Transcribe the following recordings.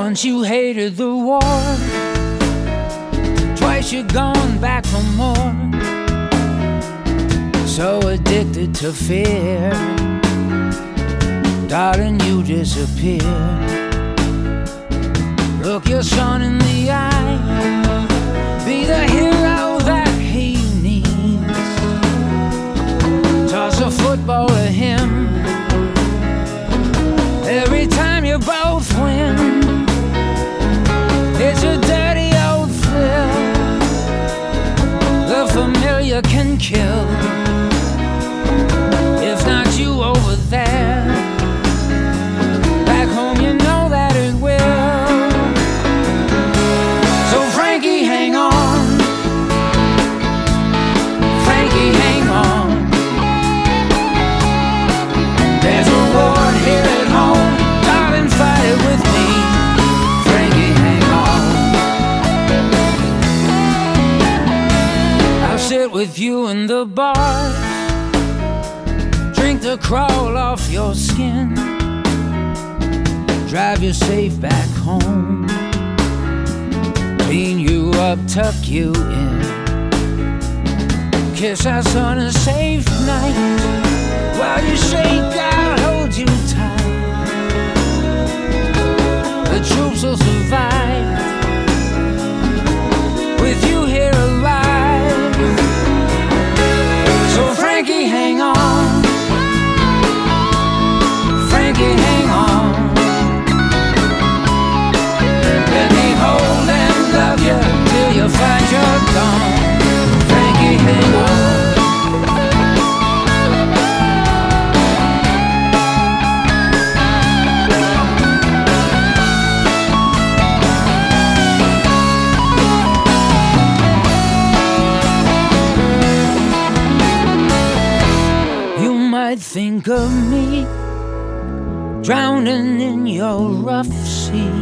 Once you hated the war, twice you're gone back for more. So addicted to fear, darling, you disappeared. Look your son in the eye, be the hero that he needs. Toss a football to him every time you both win. It's a dirty old thrill, the familiar can kill. If not you over there, back home you know that it will. So Frankie, hang on, Frankie, hang on. There's a war here at home, darling, fight it with me. Frankie, hang on. I'll sit with you in the bars, drink the crawl off your skin, drive you safe back home, clean you up, tuck you in, kiss our son a safe night. While you shake, I'll hold you tight. The troops will survive with you here alive. So Frankie, hang on, Frankie, hang on. Let me hold and love you till you find you're gone. Frankie, hang on. You might think of me drowning in your rough sea.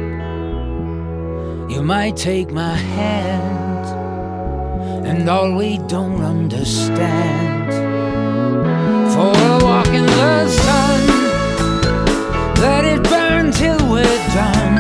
You might take my hand, and all we don't understand, for a walk in the sun, let it burn till we're done.